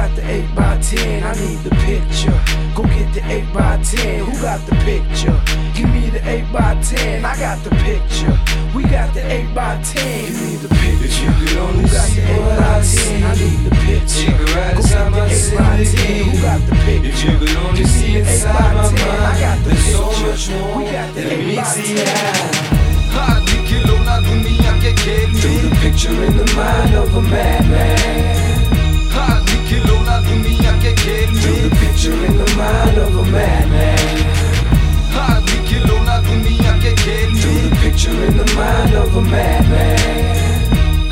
got the 8x10? I need the picture. Go get the 8x10. Who got the picture? Give me the 8x10. I got the picture. We got the 8x10. Give me the picture. Who got the 8x10? I need the picture. Go get the 8x10. Who got the picture? If you could only see inside my mind, I got the there's so picture. much more We got the than meets the 8x10. eye. Drew the picture in the mind of a madman. Drew the picture in the mind of a madman. Drew the picture in the mind of a madman.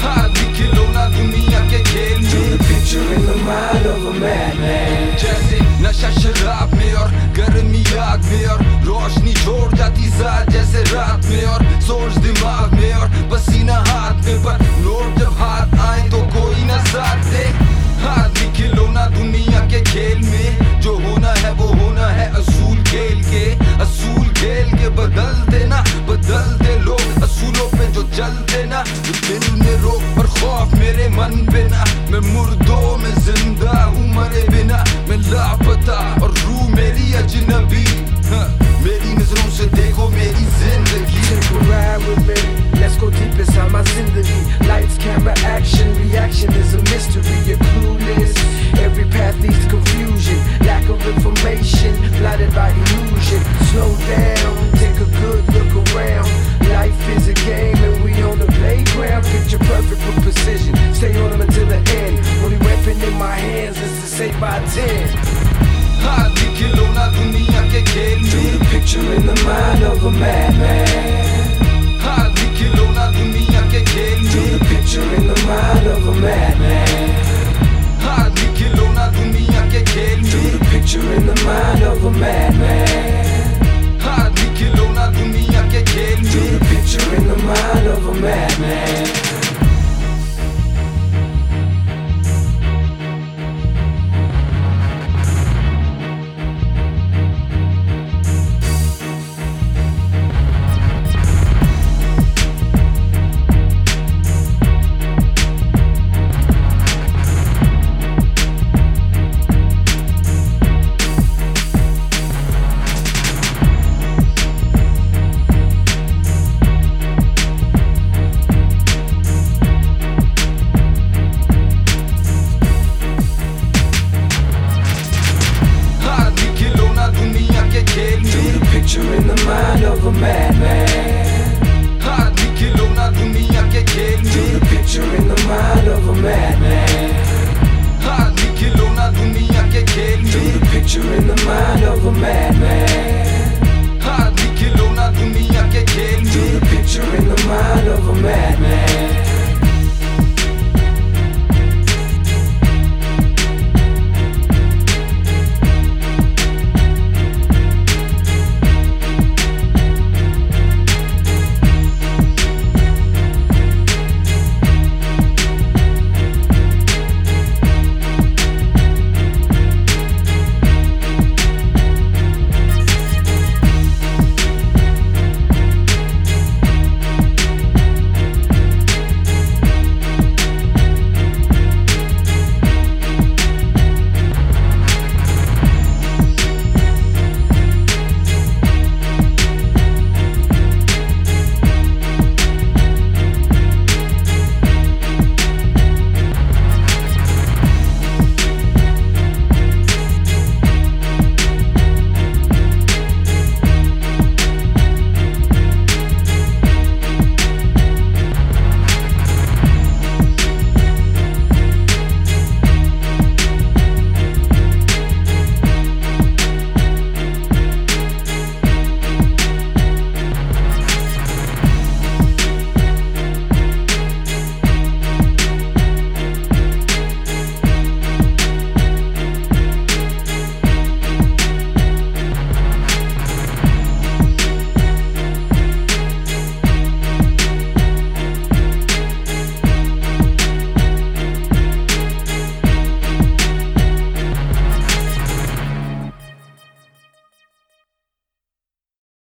Drew the picture in the mind of a madman. जैसे नशा शराब में और गर्मी आग में और रोशनी छोड़ जाती साथ जैसे रात में और सोच दिमाग में और पसीना हाथ में पर नोट जब हाथ आए तो कोई न साथ दे आदमी खिलौना दुनिया के खेल में जो होना है वो होना है असूल खेल के बदल दे लोग असूलों पे जो चलते ना वो दिल में रोक और खौफ मेरे मन पे ना मैं मुर्दों में जिंदा हूँ मरे बिना मैं लापता और रूह मेरी अजनबी मेरी नजरों से देखो मेरी जिंदगी Take a ride with me, let's go deep inside my zindagi. Lights, camera, action, reaction is a mystery. You're clueless, every path leads to confusion. Lack of information, blinded by illusion. Slow down, take a good look around. Life is a game and we on the playground. Picture perfect with precision, stay on them until the end. Only weapon in my hands is to say by 10. Drew the picture in the mind of a madman. Drew the picture in the mind of a madman. Drew the picture in the mind of a madman. Drew the picture in the mind of a madman. Drew the picture in the mind of a madman. Drew the picture in the mind of a madman.